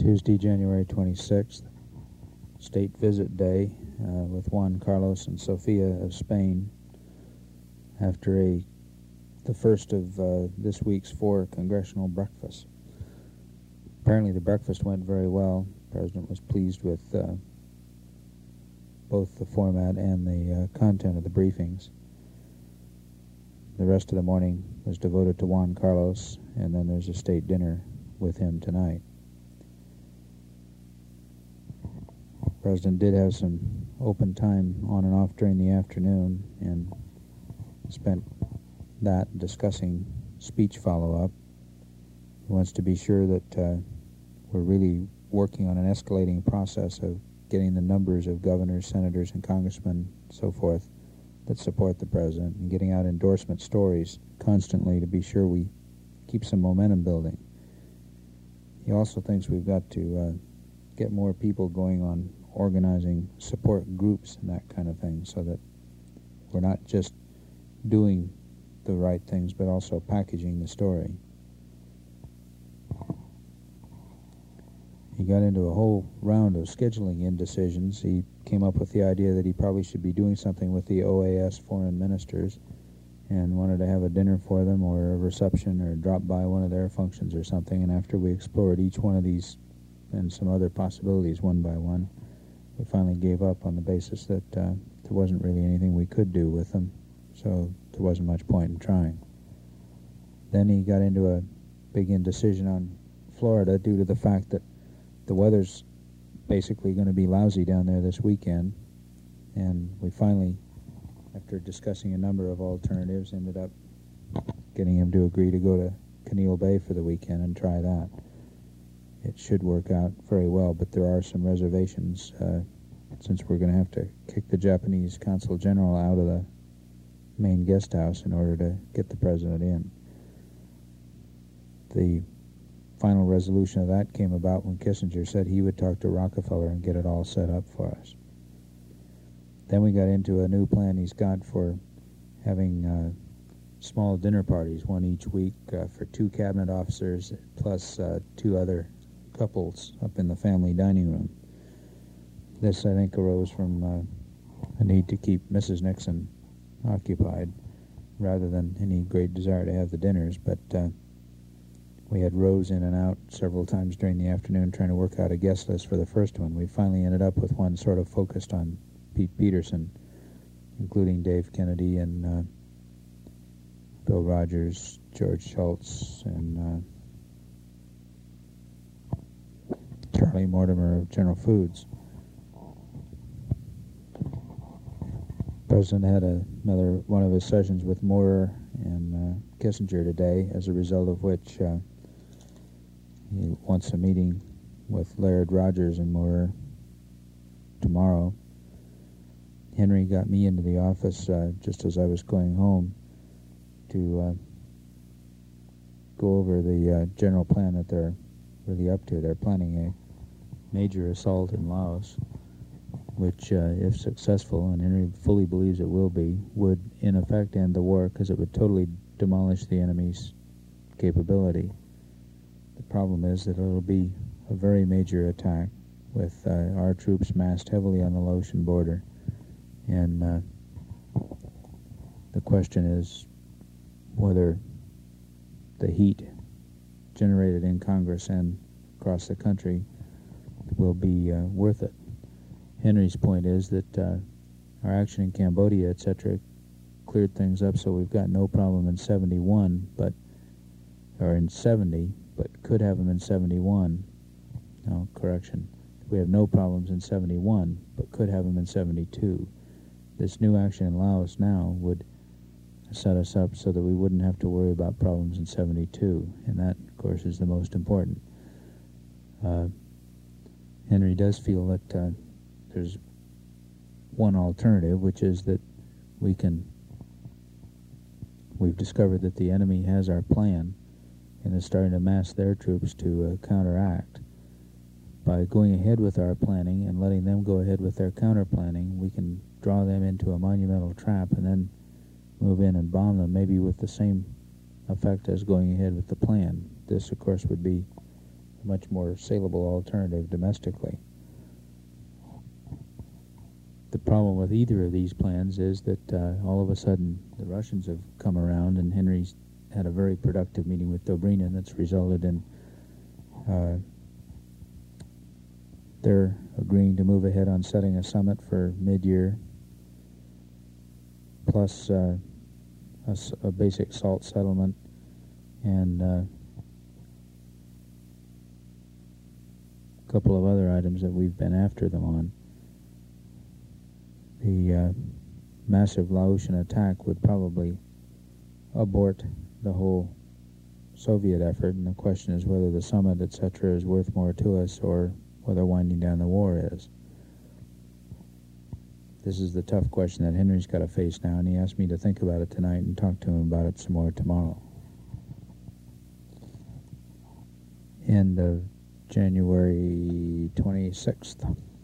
Tuesday, January 26th, State Visit Day with Juan Carlos and Sofia of Spain after the first of this week's 4 congressional breakfasts. Apparently the breakfast went very well. The President was pleased with both the format and the content of the briefings. The rest of the morning was devoted to Juan Carlos, and then there's a state dinner with him tonight. The President did have some open time on and off during the afternoon and spent that discussing speech follow-up. He wants to be sure that we're really working on an escalating process of getting the numbers of governors, senators, and congressmen, so forth, that support the President, and getting out endorsement stories constantly to be sure we keep some momentum building. He also thinks we've got to get more people going on organizing support groups and that kind of thing, so that we're not just doing the right things but also packaging the story. He got into a whole round of scheduling indecisions. He came up with the idea that he probably should be doing something with the OAS foreign ministers and wanted to have a dinner for them or a reception or drop by one of their functions or something. And after we explored each one of these and some other possibilities one by one, we finally gave up on the basis that there wasn't really anything we could do with them, so there wasn't much point in trying. Then he got into a big indecision on Florida due to the fact that the weather's basically going to be lousy down there this weekend, and we finally, after discussing a number of alternatives, ended up getting him to agree to go to Conneaut Bay for the weekend and try that. It should work out very well, but there are some reservations since we're going to have to kick the Japanese Consul General out of the main guest house in order to get the President in. The final resolution of that came about when Kissinger said he would talk to Rockefeller and get it all set up for us. Then we got into a new plan he's got for having small dinner parties, one each week, for 2 cabinet officers plus 2 other couples up in the family dining room. This, I think, arose from a need to keep Mrs. Nixon occupied rather than any great desire to have the dinners, but we had Rose in and out several times during the afternoon trying to work out a guest list for the first one. We finally ended up with one sort of focused on Pete Peterson, including Dave Kennedy and Bill Rogers, George Shultz, and Charlie Mortimer of General Foods. The President had another one of his sessions with Moorer and Kissinger today, as a result of which he wants a meeting with Laird, Rogers, and Moorer tomorrow. Henry got me into the office just as I was going home to go over the general plan that they're really up to. They're planning a major assault in Laos, which, if successful, and Henry fully believes it will be, would in effect end the war because it would totally demolish the enemy's capability. The problem is that it'll be a very major attack with our troops massed heavily on the Laotian border. And the question is whether the heat generated in Congress and across the country will be worth it. Henry's point is that our action in Cambodia, etc., cleared things up, so we've got no problem in 71, or in 70, but could have them in 71. No, correction. We have no problems in 71, but could have them in 72. This new action in Laos now would set us up so that we wouldn't have to worry about problems in 72, and that, of course, is the most important. Henry does feel that there's one alternative, which is that we've discovered that the enemy has our plan and is starting to mass their troops to counteract. By going ahead with our planning and letting them go ahead with their counter-planning, we can draw them into a monumental trap and then move in and bomb them, maybe with the same effect as going ahead with the plan. This, of course, would be a much more saleable alternative domestically. The problem with either of these plans is that all of a sudden the Russians have come around, and Henry's had a very productive meeting with Dobrynin that's resulted in they're agreeing to move ahead on setting a summit for mid-year, plus a basic salt settlement and a couple of other items that we've been after them on. The massive Laotian attack would probably abort the whole Soviet effort, and the question is whether the summit, etc., is worth more to us or whether winding down the war is. This is the tough question that Henry's got to face now, and he asked me to think about it tonight and talk to him about it some more tomorrow. End of January 26th.